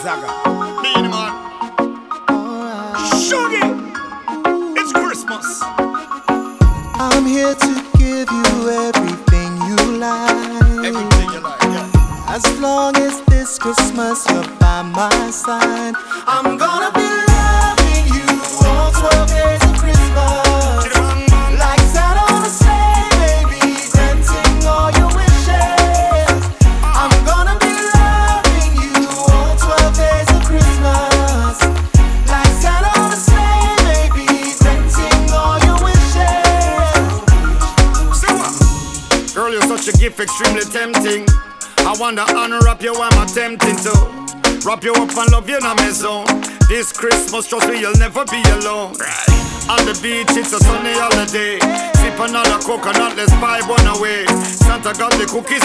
Zaga. Beanie man. Shuggy. It's Christmas. I'm here to give you everything you like. Everything you like, yeah. As long as this Christmas you're by my side, I'm gonna be loving you all 12 days of Christmas. Like Santa on a sleigh, baby, granting all your wishes. I'm gonna be loving you all 12 days of Christmas. Like Santa on a sleigh, baby, granting all your wishes. Girl, you're such a gift, extremely tempting. I wanna unwrap you while I'm attempting to wrap you up and love you in my zone. This Christmas, trust me, you'll never be alone. On the beach, it's a sunny holiday. Sip another coconut, let's vibe one away. Santa got the cookies